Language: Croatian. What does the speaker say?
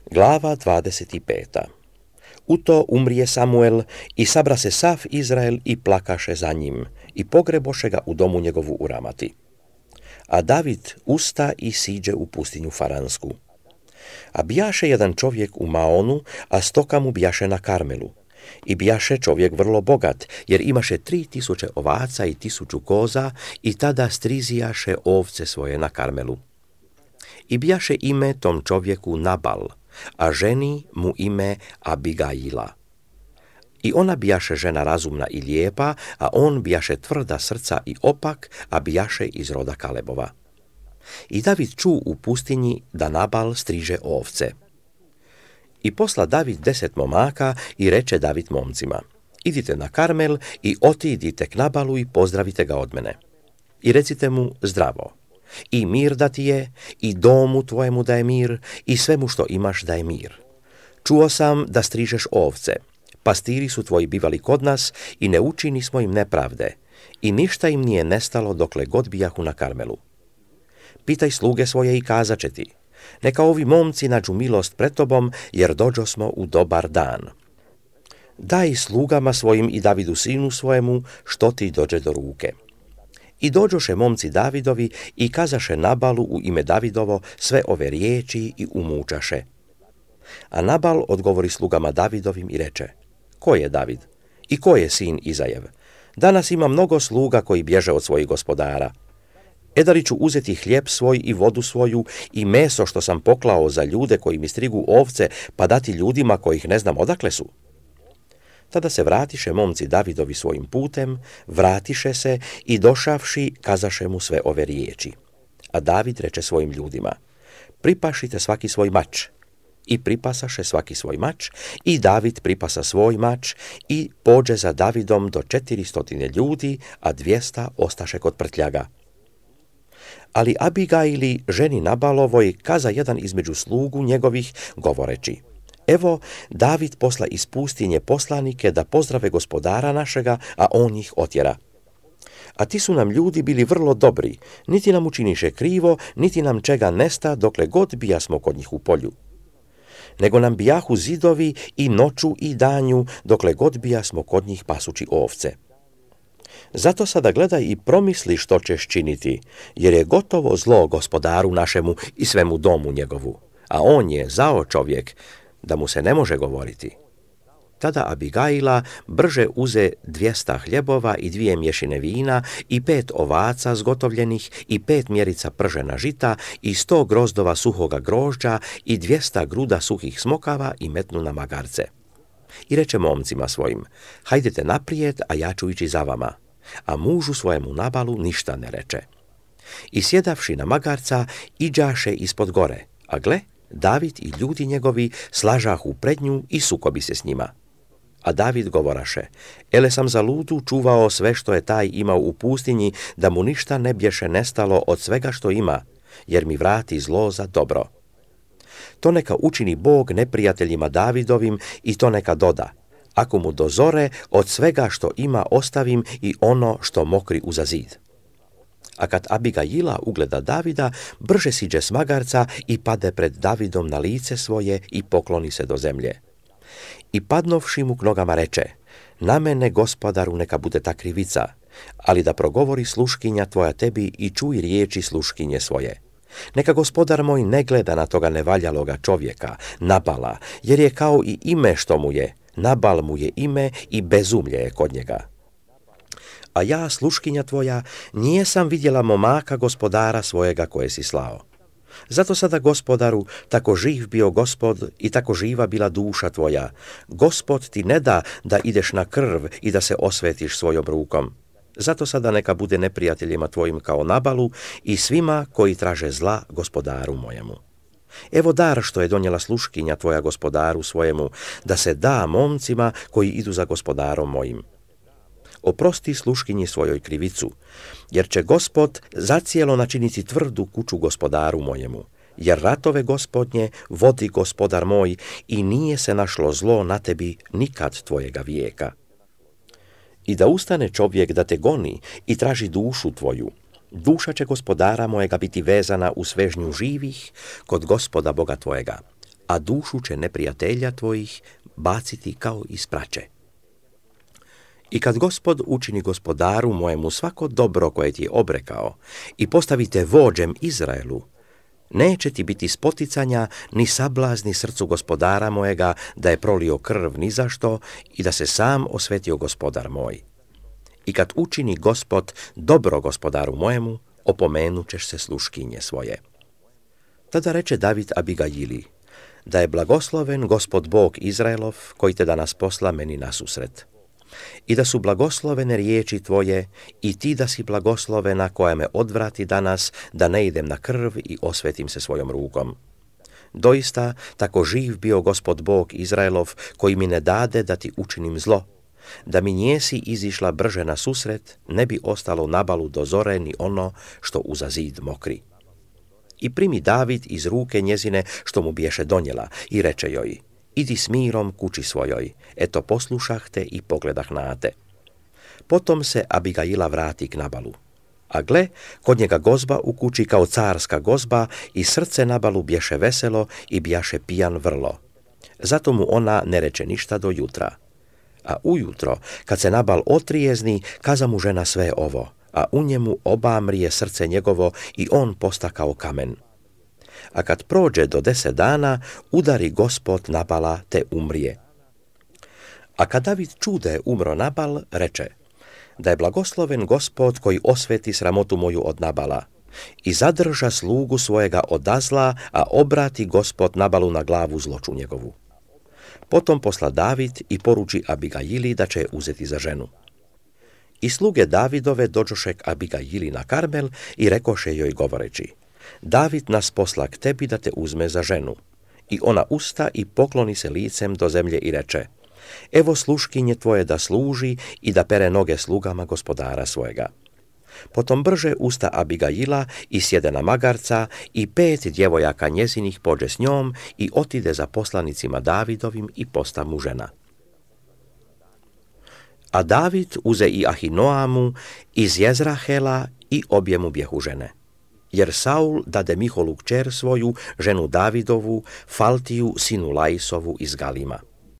Glava 25. U to umrije Samuel i sabra se sav Izrael i plakaše za njim i pogreboše ga u domu njegovu u Ramati. A David usta i siđe u pustinju Faransku. A bijaše jedan čovjek u Maonu, a stoka mu bijaše na Karmelu. I bijaše čovjek vrlo bogat, jer imaše 3000 ovaca i 1000 koza i tada strizijaše ovce svoje na Karmelu. I bijaše ime tom čovjeku Nabal, a ženi mu ime Abigaila. I ona bijaše žena razumna i lijepa, a on bijaše tvrda srca i opak, a bijaše iz roda Kalebova. I David ču u pustinji da Nabal striže ovce. I posla David 10 momaka i reče David momcima: idite na Karmel i otidite k Nabalu i pozdravite ga od mene. I recite mu zdravo. I mir da ti je, i domu tvojemu da je mir, i svemu što imaš da je mir. Čuo sam da strižeš ovce. Pastiri su tvoji bivali kod nas i ne učini smo im nepravde. I ništa im nije nestalo dokle god bijahu na Karmelu. Pitaj sluge svoje i kazaće ti: neka ovi momci nađu milost pred tobom, jer dođo smo u dobar dan. Daj slugama svojim i Davidu sinu svojemu što ti dođe do ruke. I dođoše momci Davidovi i kazaše Nabalu u ime Davidovo sve ove riječi i umučaše. A Nabal odgovori slugama Davidovim i reče: ko je David? I ko je sin Izajev? Danas ima mnogo sluga koji bježe od svojih gospodara. Da li ću uzeti hljeb svoj i vodu svoju i meso što sam poklao za ljude koji mi strigu ovce, pa dati ljudima kojih ne znam odakle su? Tada se vratiše momci Davidovi svojim putem, vratiše se i došavši kazaše mu sve ove riječi. A David reče svojim ljudima: pripašite svaki svoj mač. I pripasaše svaki svoj mač, i David pripasa svoj mač, i pođe za Davidom do 400 ljudi, a 200 ostaše kod prtljaga. Ali Abigaili, ženi Nabalovoj, kaza jedan između slugu njegovih, govoreći: evo, David posla iz pustinje poslanike da pozdrave gospodara našega, a on ih otjera. A ti su nam ljudi bili vrlo dobri, niti nam učiniše krivo, niti nam čega nesta, dokle god bijasmo kod njih u polju. Nego nam bijahu zidovi i noću i danju, dokle god bijasmo kod njih pasući ovce. Zato sada gledaj i promisli što ćeš činiti, jer je gotovo zlo gospodaru našemu i svemu domu njegovu, a on je zao čovjek, da mu se ne može govoriti. Tada Abigaila brže uze 200 hljebova i 2 mješine vina i 5 ovaca zgotovljenih i 5 mjerica pržena žita i 100 grozdova suhoga grožđa i 200 gruda suhih smokava i metnu na magarce. I reče momcima svojim: hajdete naprijed, a ja ću ići za vama. A mužu svojemu Nabalu ništa ne reče. I sjedavši na magarca, iđaše ispod gore, a gle, David i ljudi njegovi slažahu pred nju i sukobi se s njima. A David govoraše: ele sam za ludu čuvao sve što je taj imao u pustinji, da mu ništa ne bješe nestalo od svega što ima, jer mi vrati zlo za dobro. To neka učini Bog neprijateljima Davidovim i to neka doda: ako mu dozore, od svega što ima ostavim i ono što mokri uza zid. A kad Abigaila ugleda Davida, brže siđe s magarca i pade pred Davidom na lice svoje i pokloni se do zemlje. I padnovši mu k nogama reče: na mene, gospodaru, neka bude ta krivica, ali da progovori sluškinja tvoja tebi i čuj riječi sluškinje svoje. Neka gospodar moj ne gleda na toga nevaljaloga čovjeka, Nabala, jer je kao i ime što mu je. Nabal mu je ime i bezumlje je kod njega. A ja, sluškinja tvoja, nije sam vidjela momaka gospodara svojega koje si slao. Zato sada, gospodaru, tako živ bio Gospod i tako živa bila duša tvoja. Gospod ti ne da da ideš na krv i da se osvetiš svojom rukom. Zato sada neka bude neprijateljima tvojim kao Nabalu i svima koji traže zla gospodaru mojemu. Evo dar što je donijela sluškinja tvoja gospodaru svojemu, da se da momcima koji idu za gospodarom mojim. Oprosti sluškinji svojoj krivicu, jer će Gospod zacijelo načiniti tvrdu kuću gospodaru mojemu, jer ratove gospodnje vodi gospodar moj i nije se našlo zlo na tebi nikad tvojega vijeka. I da ustane čovjek da te goni i traži dušu tvoju, duša će gospodara mojega biti vezana u svežnju živih kod Gospoda Boga tvojega. a dušu će neprijatelja tvojih baciti kao iz praće. I kad Gospod učini gospodaru mojemu svako dobro koje ti je obrekao i postavite vođem Izraelu, neće ti biti spoticanja ni sablazni srcu gospodara mojega da je prolio krv ni zašto i da se sam osvetio gospodar moj. I kad učini Gospod dobro gospodaru mojemu, opomenut ćeš se sluškinje svoje. Tada reče David Abigajili, da je blagosloven Gospod Bog Izraelov koji te danas posla meni nasusret. I da su blagoslovene riječi tvoje i ti da si blagoslovena koja me odvrati danas da ne idem na krv i osvetim se svojom rukom. Doista, tako živ bio Gospod Bog Izraelov koji mi ne dade da ti učinim zlo, da mi njesi izišla brže na susret, ne bi ostalo Nabalu do zore ni ono što uza zid mokri. I primi David iz ruke njezine što mu biješe donijela i reče joj, idi s mirom kući svojoj, eto poslušah te i pogledah na te. Potom se Abigajila vrati k Nabalu. A gle, kod njega gozba u kući kao carska gozba i srce Nabalu bješe veselo i bjaše pijan vrlo. Zato mu ona ne reče ništa do jutra. A ujutro, kad se Nabal otrijezni, kaza mu žena sve ovo, a u njemu obamrije srce njegovo i on posta kao kamen. A kad prođe do 10 dana, udari Gospod Nabala te umrije. A kad David čude je umro Nabal, reče, da je blagosloven Gospod koji osveti sramotu moju od Nabala i zadrža slugu svojega od zla, a obrati Gospod Nabalu na glavu zloču njegovu. Potom posla David i poruči Abigajili da će je uzeti za ženu. I sluge Davidove dođoše k Abigajili na Karmel i rekoše joj govoreći, David nas posla k tebi da te uzme za ženu. I ona usta i pokloni se licem do zemlje i reče, evo sluškinje tvoje da služi i da pere noge slugama gospodara svojega. Potom brže usta Abigajila i sjede na magarca i 5 djevojaka njezinih pođe s njom i otide za poslanicima Davidovim i posta mu žena. A David uze i Ahinoamu iz Jezrahela i obje mu bjehu žene. Jer Saul dade Miholu kćer svoju, ženu Davidovu, Faltiju, sinu Laisovu iz Galima.